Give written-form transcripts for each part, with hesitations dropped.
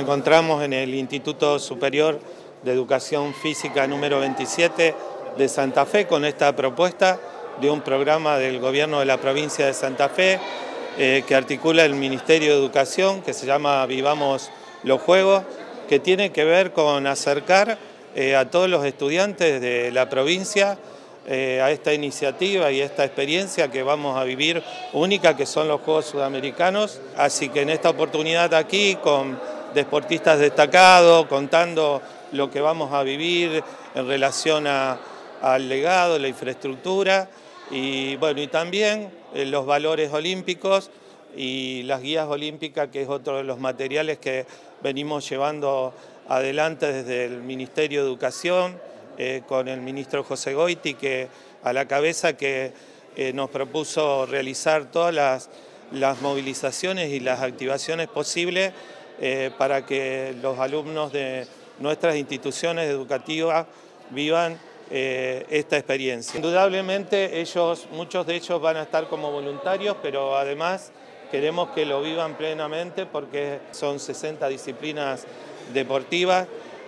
encontramos en el Instituto Superior de Educación Física número 27 de Santa Fe con esta propuesta de un programa del gobierno de la provincia de Santa Fe que articula el Ministerio de Educación, que se llama Vivamos los Juegos, que tiene que ver con acercar a todos los estudiantes de la provincia a esta iniciativa y esta experiencia que vamos a vivir única, que son los Juegos Sudamericanos. Así que en esta oportunidad aquí, con deportistas destacados, contando lo que vamos a vivir en relación al legado, la infraestructura y bueno, y también los valores olímpicos y las guías olímpicas, que es otro de los materiales que venimos llevando adelante desde el Ministerio de Educación, con el ministro José Goiti, que a la cabeza, que nos propuso realizar todas las movilizaciones y las activaciones posibles para que los alumnos de nuestras instituciones educativas vivan esta experiencia. Indudablemente muchos de ellos van a estar como voluntarios, pero además queremos que lo vivan plenamente porque son 60 disciplinas deportivas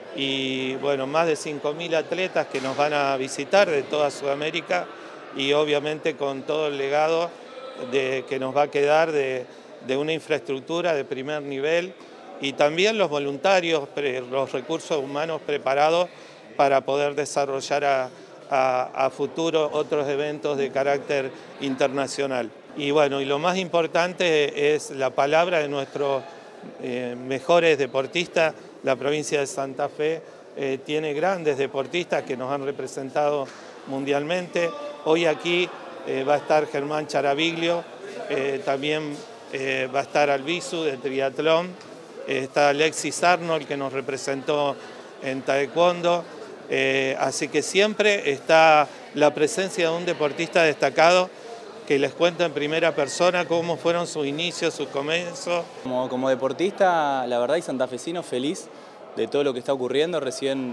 y bueno, más de 5.000 atletas que nos van a visitar de toda Sudamérica y obviamente con todo el legado que nos va a quedar de una infraestructura de primer nivel y también los voluntarios, los recursos humanos preparados para poder desarrollar a futuro otros eventos de carácter internacional. Y bueno, y lo más importante es la palabra de nuestros mejores deportistas. La provincia de Santa Fe tiene grandes deportistas que nos han representado mundialmente. Hoy aquí va a estar Germán Charaviglio, también va a estar Albizu de triatlón, está Alexis Arnold, que nos representó en taekwondo, así que siempre está la presencia de un deportista destacado que les cuenta en primera persona cómo fueron sus inicios, sus comienzos. Como deportista, la verdad, y santafesino, feliz de todo lo que está ocurriendo. Recién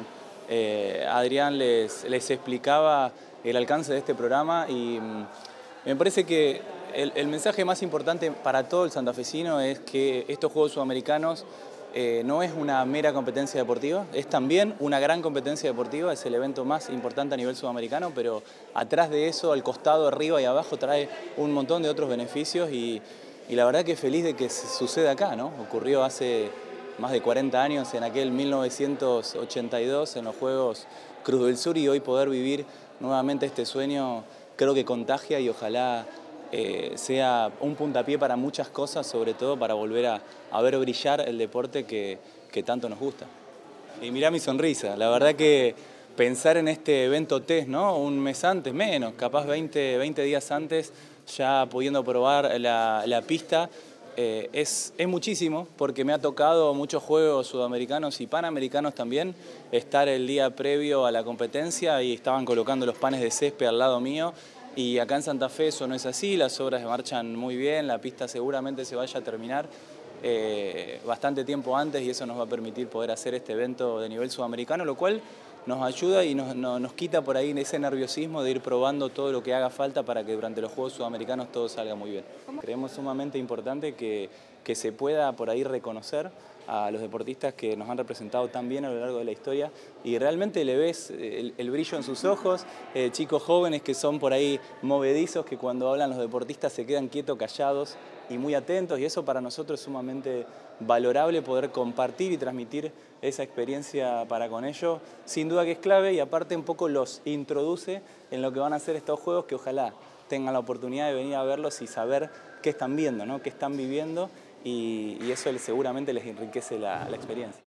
Adrián les explicaba el alcance de este programa y me parece que el mensaje más importante para todo el santafesino es que estos Juegos Sudamericanos no es una mera competencia deportiva, es también una gran competencia deportiva, es el evento más importante a nivel sudamericano, pero atrás de eso, al costado, arriba y abajo, trae un montón de otros beneficios y la verdad que feliz de que suceda acá, ¿no? Ocurrió hace más de 40 años, en aquel 1982, en los Juegos Cruz del Sur, y hoy poder vivir nuevamente este sueño creo que contagia y ojalá sea un puntapié para muchas cosas, sobre todo para volver a ver brillar el deporte que tanto nos gusta. Y mirá mi sonrisa, la verdad que pensar en este evento test, ¿no? Un mes antes, menos, capaz 20 días antes, ya pudiendo probar la pista, es muchísimo, porque me ha tocado muchos Juegos Sudamericanos y Panamericanos también, estar el día previo a la competencia y estaban colocando los panes de césped al lado mío. Y acá en Santa Fe eso no es así, las obras marchan muy bien, la pista seguramente se vaya a terminar bastante tiempo antes y eso nos va a permitir poder hacer este evento de nivel sudamericano, lo cual nos ayuda y nos quita por ahí ese nerviosismo de ir probando todo lo que haga falta para que durante los Juegos Sudamericanos todo salga muy bien. Creemos sumamente importante que se pueda por ahí reconocer a los deportistas que nos han representado tan bien a lo largo de la historia y realmente le ves el brillo en sus ojos, chicos jóvenes que son por ahí movedizos, que cuando hablan los deportistas se quedan quietos, callados y muy atentos, y eso para nosotros es sumamente valorable poder compartir y transmitir esa experiencia para con ellos, sin duda que es clave y aparte un poco los introduce en lo que van a ser estos juegos, que ojalá tengan la oportunidad de venir a verlos y saber qué están viendo, ¿no? Qué están viviendo y eso seguramente les enriquece la experiencia.